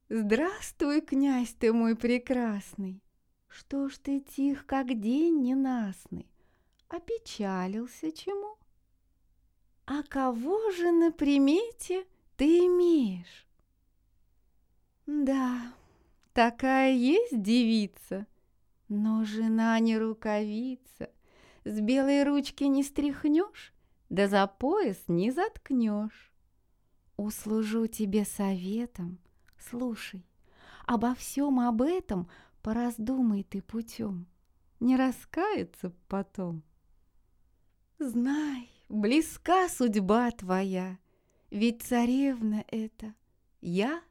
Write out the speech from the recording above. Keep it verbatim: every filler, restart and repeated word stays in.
Здравствуй, князь ты мой прекрасный! Что ж ты тих, как день ненастный? Опечалился чему? А кого же на примете ты имеешь? Да, такая есть девица, но жена не рукавица, с белой ручки не стряхнешь, да за пояс не заткнешь. Услужу тебе советом, слушай, обо всем об этом пораздумай ты путем, не раскаяться потом. Знай, близка судьба твоя, ведь царевна эта я